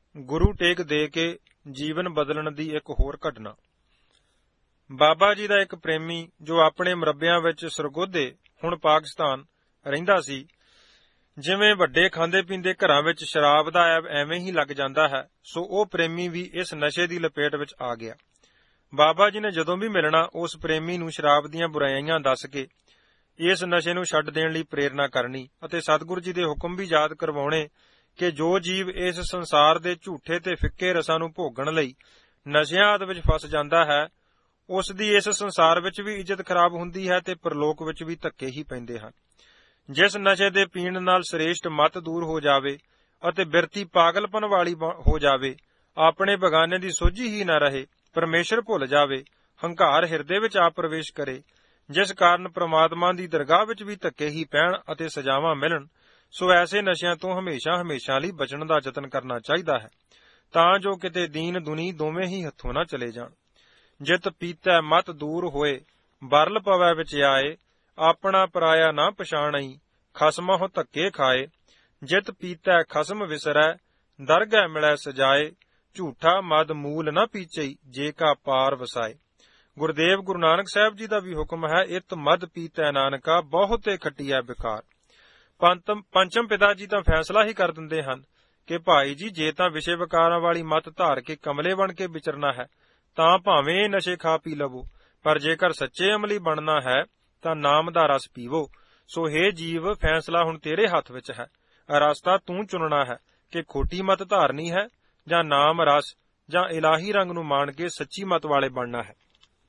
ਗੁਰੂ ਟੇਕ ਦੇ ਕੇ ਜੀਵਨ ਬਦਲਣ ਦੀ ਇੱਕ ਹੋਰ ਘਟਨਾ। ਬਾਬਾ ਜੀ ਦਾ ਇੱਕ ਪ੍ਰੇਮੀ ਜੋ ਆਪਣੇ ਮਰੱਬਿਆਂ ਵਿੱਚ ਸਰਗੋਧੇ ਹੁਣ ਪਾਕਿਸਤਾਨ ਰਹਿੰਦਾ ਸੀ, ਜਿਵੇਂ ਵੱਡੇ ਖਾਂਦੇ ਪੀਂਦੇ ਘਰਾਂ ਵਿੱਚ ਸ਼ਰਾਬ ਦਾ ਐਬ ਐਵੇਂ ਹੀ ਲੱਗ ਜਾਂਦਾ ਹੈ, ਸੋ ਉਹ ਪ੍ਰੇਮੀ ਵੀ ਇਸ ਨਸ਼ੇ ਦੀ ਲਪੇਟ ਵਿੱਚ ਆ ਗਿਆ। ਬਾਬਾ ਜੀ ਨੇ ਜਦੋਂ ਵੀ ਮਿਲਣਾ ਉਸ ਪ੍ਰੇਮੀ ਨੂੰ ਸ਼ਰਾਬ ਦੀਆਂ ਬੁਰਾਈਆਂ ਦੱਸ ਕੇ ਇਸ ਨਸ਼ੇ ਨੂੰ ਛੱਡ ਦੇਣ ਲਈ ਪ੍ਰੇਰਨਾ ਕਰਨੀ ਅਤੇ ਸਤਿਗੁਰੂ ਜੀ ਦੇ ਹੁਕਮ ਵੀ ਯਾਦ ਕਰਵਾਉਣੇ ਕਿ ਜੋ ਜੀਵ ਇਸ ਸੰਸਾਰ ਦੇ ਝੂਠੇ ਤੇ ਫਿੱਕੇ ਰਸਾਂ ਨੂੰ ਭੋਗਣ ਲਈ ਨਸ਼ਿਆਂ ਆਦਿ ਵਿੱਚ ਫਸ ਜਾਂਦਾ ਹੈ, ਉਸ ਦੀ ਇਸ ਸੰਸਾਰ ਵਿੱਚ ਵੀ ਇੱਜ਼ਤ ਖਰਾਬ ਹੁੰਦੀ ਹੈ ਤੇ ਪਰਲੋਕ ਵਿੱਚ ਵੀ ਧੱਕੇ ਹੀ ਪੈਂਦੇ ਹਨ। ਜਿਸ ਨਸ਼ੇ ਦੇ ਪੀਣ ਨਾਲ ਸ੍ਰੇਸ਼ਟ ਮਤ ਦੂਰ ਹੋ ਜਾਵੇ ਅਤੇ ਬਿਰਤੀ ਪਾਗਲਪਨ ਵਾਲੀ ਹੋ ਜਾਵੇ, ਆਪਣੇ ਬਗਾਨੇ ਦੀ ਸੋਝੀ ਹੀ ਨਾ ਰਹੇ, ਪਰਮੇਸ਼ਰ ਭੁੱਲ ਜਾਵੇ, ਹੰਕਾਰ ਹਿਰਦੇ ਵਿੱਚ ਆ ਪ੍ਰਵੇਸ਼ ਕਰੇ, ਜਿਸ ਕਾਰਨ ਪ੍ਰਮਾਤਮਾ ਦੀ ਦਰਗਾਹ ਵਿੱਚ ਵੀ ਧੱਕੇ ਹੀ ਪੈਣ ਅਤੇ ਸਜ਼ਾਵਾਂ ਮਿਲਣ, ਸੋ ਐਸੇ ਨਸ਼ਿਆਂ ਤੋਂ ਹਮੇਸ਼ਾ ਲਈ ਬਚਣ ਦਾ ਯਤਨ ਕਰਨਾ ਚਾਹੀਦਾ ਹੈ, ਤਾਂ ਜੋ ਕਿਤੇ ਦੀਨ ਦੁਨੀ ਦੋਵੇਂ ਹੀ ਹੱਥੋਂ ਨਾ ਚਲੇ ਜਾਣ। ਜਿਤ ਪੀਤੈ ਮਤ ਦੂਰ ਹੋਏ, ਬਰਲ ਪਵੈ ਵਿੱਚ ਆਏ, ਆਪਣਾ ਪਰਾਇਆ ਨਾ ਪਛਾਣਈ, ਖਸਮਹੁ ਧੱਕੇ ਖਾਏ। ਜਿਤ ਪੀਤੈ ਖਸਮ ਵਿਸਰੈ, ਦਰਗਹਿ ਮਿਲੈ ਸਜਾਏ, ਝੂਠਾ ਮਦ ਮੂਲ ਨਾ ਪੀਚਈ, ਜੇ ਕਾ ਪਾਰ ਵਸਾਏ। ਗੁਰਦੇਵ ਗੁਰੂ ਨਾਨਕ ਸਾਹਿਬ ਜੀ ਦਾ ਵੀ ਹੁਕਮ ਹੈ, ਇਤ ਮਦ ਪੀਤੈ ਨਾਨਕਾ, ਬਹੁਤੇ ਖੱਟੀਐ ਬਿਕਾਰ। ਪੰਚਮ ਪਿਤਾ ਜੀ ਤਾਂ ਫੈਸਲਾ ਹੀ ਕਰ ਦਿੰਦੇ ਹਨ ਕਿ ਭਾਈ ਜੀ, ਜੇ ਤਾਂ ਵਿਸ਼ੇ ਵਿਕਾਰਾਂ ਵਾਲੀ ਮਤ ਧਾਰ ਕੇ ਕਮਲੇ ਬਣ ਕੇ ਵਿਚਰਨਾ ਹੈ ਤਾਂ ਭਾਵੇਂ ਨਸ਼ੇ ਖਾ ਪੀ ਲਵੋ, ਪਰ ਜੇਕਰ ਸੱਚੇ ਅਮਲੀ ਬਣਨਾ ਹੈ ਤਾਂ ਨਾਮ ਦਾ ਰਸ ਪੀਵੋ। ਸੋ ਹੇ ਜੀਵ, ਫੈਸਲਾ ਹੁਣ ਤੇਰੇ ਹੱਥ ਵਿੱਚ ਹੈ। ਰਸਤਾ ਤੂੰ ਚੁਣਨਾ ਹੈ ਕਿ ਖੋਟੀ ਮਤ ਧਾਰਨੀ ਹੈ ਜਾਂ ਨਾਮ ਰਸ ਜਾਂ ਇਲਾਹੀ ਰੰਗ ਨੂੰ ਮਾਣ ਕੇ ਸੱਚੀ ਮਤ ਵਾਲੇ ਬਣਨਾ ਹੈ।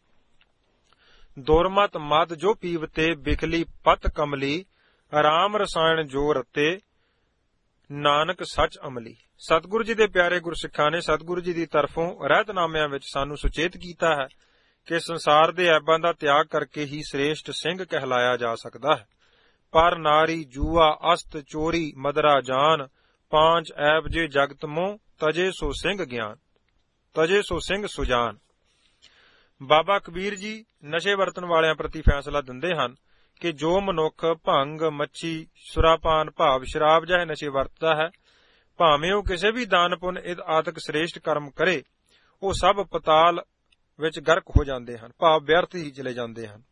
ਦੁਰਮਤ ਮਦ ਜੋ ਪੀਵਤੇ, ਬਿਖਲੀ ਪਤ ਕਮਲੀ, ਰਾਮ ਰਸਾਇਣ ਜੋ ਰਤੇ, ਨਾਨਕ ਸੱਚ ਅਮਲੀ। ਸਤਿਗੁਰੂ ਜੀ ਦੇ ਪਿਆਰੇ ਗੁਰਸਿੱਖਾਂ ਨੇ ਸਤਿਗੁਰੂ ਜੀ ਦੀ ਤਰਫੋਂ ਰਹਿਤਨਾਮਿਆਂ ਵਿੱਚ ਸਾਨੂੰ ਸੁਚੇਤ ਕੀਤਾ ਹੈ ਕਿ ਸੰਸਾਰ ਦੇ ਐਬਾਂ ਦਾ ਤਿਆਗ ਕਰਕੇ ਹੀ ਸ੍ਰੇਸ਼ਟ ਸਿੰਘ ਕਹਿਲਾਇਆ ਜਾ ਸਕਦਾ ਹੈ। ਪਰ ਨਾਰੀ ਜੂਆ ਅਸਤ ਚੋਰੀ ਮਦਰਾ ਜਾਨ, ਪਾਂਚ ਐਬ ਜੇ ਜਗਤ ਮੋਹ, ਤਜੇ ਸੋ ਸਿੰਘ ਗਿਆਨ, ਤਜੇ ਸੋ ਸਿੰਘ ਸੁਜਾਨ। ਬਾਬਾ ਕਬੀਰ ਜੀ ਨਸ਼ੇ ਵਰਤਣ ਵਾਲਿਆਂ ਪ੍ਰਤੀ ਫੈਸਲਾ ਦਿੰਦੇ ਹਨ ਕਿ ਜੋ ਮਨੁੱਖ ਭੰਗ, ਮੱਛੀ, ਸੁਰਾਪਾਨ ਭਾਵ ਸ਼ਰਾਬ ਜਿਹੇ ਨਸ਼ੇ ਵਰਤਦਾ ਹੈ, ਭਾਵੇਂ ਉਹ ਕਿਸੇ ਵੀ ਦਾਨ ਪੁੰਨ ਆਦਿਕ ਸ੍ਰੇਸ਼ਟ ਕਰਮ ਕਰੇ, ਉਹ ਸਭ ਪਤਾਲ ਵਿੱਚ ਗਰਕ ਹੋ ਜਾਂਦੇ ਹਨ, ਭਾਵ ਵਿਅਰਥ ਹੀ ਚਲੇ ਜਾਂਦੇ ਹਨ।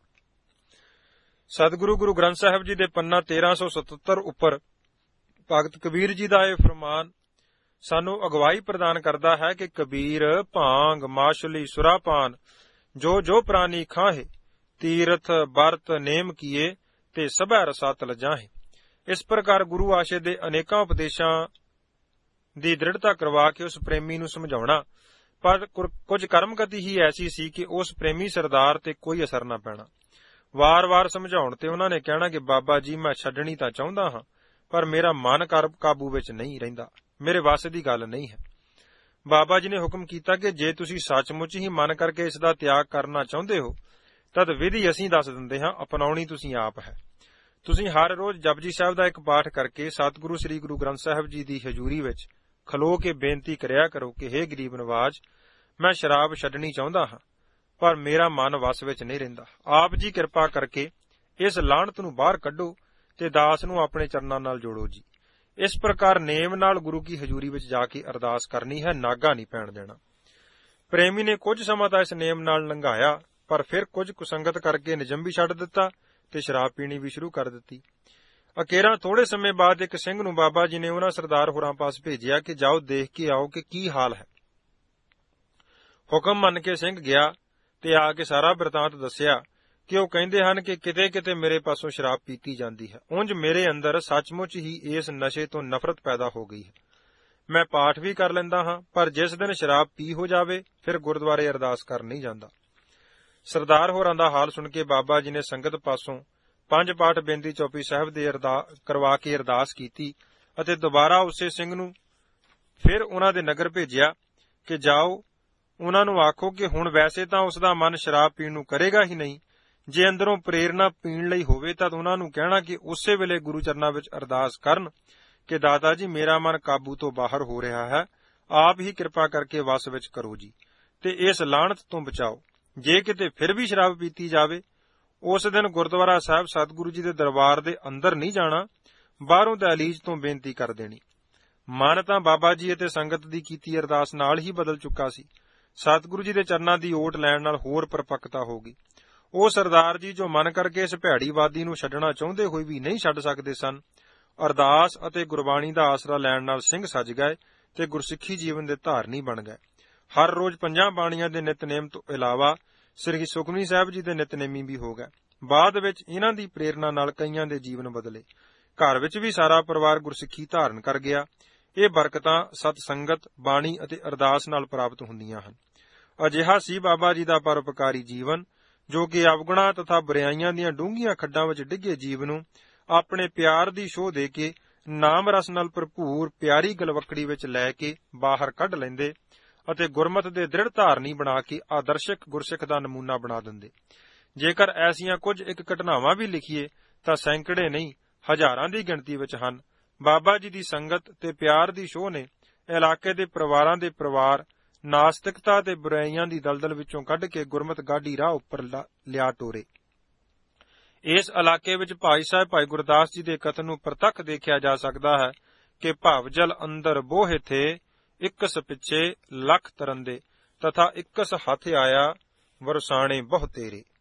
ਸਤਿਗੁਰੂ ਗੁਰੂ ਗ੍ਰੰਥ ਸਾਹਿਬ ਜੀ ਦੇ ਪੰਨਾ 1377 ਉੱਪਰ ਭਗਤ ਕਬੀਰ ਜੀ ਦਾ ਇਹ ਫਰਮਾਨ ਸਾਨੂੰ ਅਗਵਾਈ ਪ੍ਰਦਾਨ ਕਰਦਾ ਹੈ ਕਿ ਕਬੀਰ ਭਾਂਗ, ਮਾਸ਼ੁਲੀ, ਸੁਰਾਪਾਨ ਜੋ ਜੋ ਪ੍ਰਾਨੀ ਖਾਹੇ, ਤੀਰਥ ਬਰਤ ਨੇਮ ਕੀਏ, ਤੇ ਸਭੈ ਰਸਾ ਤਲ ਜਾਹੇ। ਇਸ ਪ੍ਰਕਾਰ ਗੁਰੂ ਆਸ਼ੇ ਦੇ ਅਨੇਕਾਂ ਉਪਦੇਸ਼ਾਂ ਦੀ ਦ੍ਰਿੜਤਾ ਕਰਵਾ ਕੇ ਉਸ ਪ੍ਰੇਮੀ ਨੂੰ ਸਮਝਾਉਣਾ, ਪਰ ਕੁਝ ਕਰਮਗਤੀ ਹੀ ਐਸੀ ਸੀ ਕਿ ਉਸ ਪ੍ਰੇਮੀ ਸਰਦਾਰ ਤੇ ਕੋਈ ਅਸਰ ਨਾ ਪੈਣਾ। ਵਾਰ-ਵਾਰ ਸਮਝਾਉਣ ਤੇ ਉਹਨਾਂ ਨੇ ਕਹਿਣਾ ਕਿ ਬਾਬਾ ਜੀ, ਮੈਂ ਛੱਡਣੀ ਤਾਂ ਚਾਹੁੰਦਾ ਹਾਂ, ਪਰ ਮੇਰਾ ਮਨ ਕਾਬੂ ਵਿੱਚ ਨਹੀਂ ਰਹਿੰਦਾ, ਮੇਰੇ ਵੱਸ ਦੀ ਗੱਲ ਨਹੀਂ ਹੈ। ਬਾਬਾ ਜੀ ਨੇ ਹੁਕਮ ਕੀਤਾ ਕਿ ਜੇ ਤੁਸੀਂ ਸੱਚਮੁੱਚ ਹੀ ਮਨ ਕਰਕੇ ਇਸ ਦਾ ਤਿਆਗ ਕਰਨਾ ਚਾਹੁੰਦੇ ਹੋ, ਤਦ ਵਿਧੀ ਅਸੀਂ ਦੱਸ ਦਿੰਦੇ ਹਾਂ, ਅਪਣਾਉਣੀ ਤੁਸੀਂ ਆਪ ਹੈ। ਤੁਸੀਂ ਹਰ ਰੋਜ਼ ਜਪਜੀ ਸਾਹਿਬ ਦਾ ਇੱਕ ਪਾਠ ਕਰਕੇ ਸਤਿਗੁਰੂ ਸ੍ਰੀ ਗੁਰੂ ਗ੍ਰੰਥ ਸਾਹਿਬ ਜੀ ਦੀ ਹਜ਼ੂਰੀ ਵਿੱਚ ਖਲੋ ਕੇ ਬੇਨਤੀ ਕਰਿਆ ਕਰੋ ਕਿ ਹੇ ਗਰੀਬ ਨਵਾਜ, ਮੈਂ ਸ਼ਰਾਬ ਛੱਡਣੀ ਚਾਹੁੰਦਾ ਹਾਂ, ਪਰ ਮੇਰਾ ਮਨ ਵੱਸ ਵਿੱਚ ਨਹੀਂ ਰਹਿੰਦਾ। ਆਪ ਜੀ ਕਿਰਪਾ ਕਰਕੇ ਇਸ ਲਾਹਣਤ ਨੂੰ ਬਾਹਰ ਕੱਢੋ ਤੇ ਦਾਸ ਨੂੰ ਆਪਣੇ ਚਰਨਾਂ ਨਾਲ ਜੋੜੋ ਜੀ। ਇਸ ਪ੍ਰਕਾਰ ਨੇਮ ਨਾਲ ਗੁਰੂ ਕੀ ਹਜ਼ੂਰੀ ਵਿੱਚ ਜਾ ਕੇ ਅਰਦਾਸ ਕਰਨੀ ਹੈ, ਨਾਗਾ ਨਹੀਂ ਪੈਣ ਦੇਣਾ। ਪ੍ਰੇਮੀ ਨੇ ਕੁਝ ਸਮਾਂ ਤਾਂ ਇਸ ਨੇਮ ਨਾਲ ਲੰਘਾਇਆ, ਪਰ ਫਿਰ ਕੁਝ ਕੁਸੰਗਤ ਕਰਕੇ ਨਿਯਮ ਵੀ ਛੱਡ ਦਿੱਤਾ ਤੇ ਸ਼ਰਾਬ ਪੀਣੀ ਵੀ ਸ਼ੁਰੂ ਕਰ ਦਿੱਤੀ। ਅਕੇਰਾਂ ਥੋੜੇ ਸਮੇਂ ਬਾਅਦ ਇੱਕ ਸਿੰਘ ਨੂੰ ਬਾਬਾ ਜੀ ਨੇ ਉਹਨਾਂ ਸਰਦਾਰ ਹੋਰਾਂ ਪਾਸ ਭੇਜਿਆ ਕਿ ਜਾਓ ਦੇਖ ਕੇ ਆਓ ਕਿ ਕੀ ਹਾਲ ਹੈ। ਹੁਕਮ ਮੰਨ ਕੇ ਸਿੰਘ ਗਿਆ ਤੇ ਆ ਕੇ ਸਾਰਾ ਬਿਰਤਾਂਤ ਦੱਸਿਆ ਕਿ ਉਹ ਕਹਿੰਦੇ ਹਨ ਕਿ ਕਿਤੇ ਮੇਰੇ ਪਾਸੋਂ ਸ਼ਰਾਬ ਪੀਤੀ ਜਾਂਦੀ ਹੈ। ਉਂਝ ਮੇਰੇ ਅੰਦਰ ਸੱਚਮੁੱਚ ਹੀ ਇਸ ਨਸ਼ੇ ਤੋਂ ਨਫ਼ਰਤ ਪੈਦਾ ਹੋ ਗਈ ਹੈ। ਮੈਂ ਪਾਠ ਵੀ ਕਰ ਲੈਂਦਾ ਹਾਂ, ਪਰ ਜਿਸ ਦਿਨ ਸ਼ਰਾਬ ਪੀ ਹੋ ਜਾਵੇ ਫਿਰ ਗੁਰਦੁਆਰੇ ਅਰਦਾਸ ਕਰ ਨਹੀਂ ਜਾਂਦਾ। ਸਰਦਾਰ ਹੋਰਾਂ ਦਾ ਹਾਲ ਸੁਣ ਕੇ ਬਾਬਾ ਜੀ ਨੇ ਸੰਗਤ ਪਾਸੋਂ 5 ਪਾਠ ਬੇਨਤੀ ਚੌਪਈ ਸਾਹਿਬ ਦੇ ਕਰਵਾ ਕੇ ਅਰਦਾਸ ਕੀਤੀ ਅਤੇ ਦੁਬਾਰਾ ਉਸੇ ਸਿੰਘ ਨੂੰ ਫਿਰ ਉਹਨਾਂ ਦੇ ਨਗਰ ਭੇਜਿਆ ਕਿ ਜਾਓ, ਉਹਨਾਂ ਨੂੰ ਆਖੋ ਕਿ ਹੁਣ ਵੈਸੇ ਤਾਂ ਉਸ ਦਾ ਮਨ ਸ਼ਰਾਬ ਪੀਣ ਨੂੰ ਕਰੇਗਾ ਹੀ ਨਹੀਂ, ਜੇ ਅੰਦਰੋਂ ਪ੍ਰੇਰਨਾ ਪੀਣ ਲਈ ਹੋਵੇ ਤਾਂ ਉਹਨਾਂ ਨੂੰ ਕਹਿਣਾ ਕਿ ਉਸੇ ਵੇਲੇ ਗੁਰੂ ਚਰਨਾਂ ਵਿੱਚ ਅਰਦਾਸ ਕਰਨ ਕਿ ਦਾਤਾ ਜੀ, ਮੇਰਾ ਮਨ ਕਾਬੂ ਤੋਂ ਬਾਹਰ ਹੋ ਰਿਹਾ ਹੈ, ਆਪ ਹੀ ਕਿਰਪਾ ਕਰਕੇ ਵਸ ਵਿੱਚ ਕਰੋ ਜੀ ਤੇ ਇਸ ਲਾਹਣਤ ਤੋਂ ਬਚਾਓ। ਜੇ ਕਿਤੇ ਫਿਰ ਵੀ ਸ਼ਰਾਬ ਪੀਤੀ ਜਾਵੇ, ਉਸ ਦਿਨ ਗੁਰਦੁਆਰਾ ਸਾਹਿਬ ਸਤਿਗੁਰੂ ਜੀ ਦੇ ਦਰਬਾਰ ਦੇ ਅੰਦਰ ਨਹੀਂ ਜਾਣਾ, ਬਾਹਰੋਂ ਦਹਿਲੀਜ਼ ਤੋਂ ਬੇਨਤੀ ਕਰ ਦੇਣੀ। ਮਨ ਤਾਂ ਬਾਬਾ ਜੀ ਅਤੇ ਸੰਗਤ ਦੀ ਕੀਤੀ ਅਰਦਾਸ ਨਾਲ ਹੀ ਬਦਲ ਚੁੱਕਾ ਸੀ। ਸਤਿਗੁਰੂ ਜੀ ਦੇ ਚਰਨਾਂ ਦੀ ਓਟ ਲੈਣ ਨਾਲ ਹੋਰ ਪਰਪੱਕਤਾ ਹੋ ਗਈ। ਉਹ ਸਰਦਾਰ ਜੀ ਜੋ ਮਨ ਕਰਕੇ ਇਸ ਭੈੜੀਵਾਦੀ ਨੂੰ ਛੱਡਣਾ ਚਾਹੁੰਦੇ ਹੋਏ ਵੀ ਨਹੀਂ ਛੱਡ ਸਕਦੇ ਸਨ, ਅਰਦਾਸ ਅਤੇ ਗੁਰਬਾਣੀ ਦਾ ਆਸਰਾ ਲੈਣ ਨਾਲ ਸਿੰਘ ਸੱਜ ਗਏ ਤੇ ਗੁਰਸਿੱਖੀ ਜੀਵਨ ਦੇ ਧਾਰਨੀ ਬਣ ਗਏ। ਹਰ ਰੋਜ਼ 5 ਬਾਣੀਆਂ ਦੇ ਨਿਤਨੇਮ ਤੋਂ ਇਲਾਵਾ ਸ੍ਰੀ ਸੁਖਮਨੀ ਸਾਹਿਬ ਜੀ ਦੇ ਨਿਤਨੇਮੀ ਵੀ ਹੋ ਗਏ। ਬਾਅਦ ਵਿੱਚ ਇਹਨਾਂ ਦੀ ਪ੍ਰੇਰਣਾ ਨਾਲ ਕਈਆਂ ਦੇ ਜੀਵਨ ਬਦਲੇ। ਘਰ ਵਿੱਚ ਵੀ ਸਾਰਾ ਪਰਿਵਾਰ ਗੁਰਸਿੱਖੀ ਧਾਰਨ ਕਰ ਗਿਆ। ਇਹ ਬਰਕਤਾਂ ਸਤ ਸੰਗਤ, ਬਾਣੀ ਅਤੇ ਅਰਦਾਸ ਨਾਲ ਪ੍ਰਾਪਤ ਹੁੰਦੀਆਂ ਹਨ। ਅਜਿਹਾ ਸੀ ਬਾਬਾ ਜੀ ਦਾ ਪਰਉਪਕਾਰੀ ਜੀਵਨ, ਜੋ ਕਿ ਅਵਗੁਣਾਂ ਤਥਾ ਬੁਰਾਈਆਂ ਦੀਆਂ ਡੂੰਘੀਆਂ ਖੱਡਾਂ ਵਿੱਚ ਡਿੱਗੇ ਜੀਵ ਨੂੰ ਆਪਣੇ ਪਿਆਰ ਦੀ ਛੋਹ ਦੇ ਕੇ ਨਾਮ ਰਸ ਨਾਲ ਭਰਪੂਰ ਪਿਆਰੀ ਗਲਵੱਕੜੀ ਵਿੱਚ ਲੈ ਕੇ ਬਾਹਰ ਕੱਢ ਲੈਂਦੇ ਅਤੇ ਗੁਰਮਤ ਦੇ ਦ੍ਰਿੜ ਧਾਰਨੀ ਬਣਾ ਕੇ ਆਦਰਸ਼ਕ ਗੁਰਸਿੱਖ ਦਾ ਨਮੂਨਾ ਬਣਾ ਦਿੰਦੇ। ਜੇਕਰ ਐਸੀਆਂ ਕੁਝ ਇੱਕ ਘਟਨਾਵਾਂ ਵੀ ਲਿਖੀਏ ਤਾਂ ਸੈਂਕੜੇ ਨਹੀਂ, ਹਜ਼ਾਰਾਂ ਦੀ ਗਿਣਤੀ ਵਿੱਚ ਹਨ। ਬਾਬਾ ਜੀ ਦੀ ਸੰਗਤ ਤੇ ਪਿਆਰ ਦੀ ਛੋਹ ਨੇ ਇਲਾਕੇ ਦੇ ਪਰਿਵਾਰਾਂ ਦੇ ਪਰਿਵਾਰ ਨਾਸਤਿਕਤਾ ਤੇ ਬੁਰਾਈਆਂ ਦੀ ਦਲਦਲ ਵਿੱਚੋਂ ਕੱਢ ਕੇ ਗੁਰਮਤ ਗਾਢੀ ਰਾਹ ਉੱਪਰ ਲਿਆ ਟੋਰੇ। ਇਸ ਇਲਾਕੇ ਵਿੱਚ ਭਾਈ ਸਾਹਿਬ ਭਾਈ ਗੁਰਦਾਸ ਜੀ ਦੇ ਕਥਨ ਨੂੰ ਪ੍ਰਤੱਖ ਦੇਖਿਆ ਜਾ ਸਕਦਾ ਹੈ ਕਿ ਭਵਜਲ ਅੰਦਰ ਬੋਹੇ ਥੇ, ਇਕਸ ਪਿੱਛੇ ਲੱਖ ਤਰੰਦੇ, ਤਥਾ ਇਕਸ ਹੱਥ ਆਇਆ ਵਰਸਾਣੇ ਬਹੁ ਤੇਰੇ।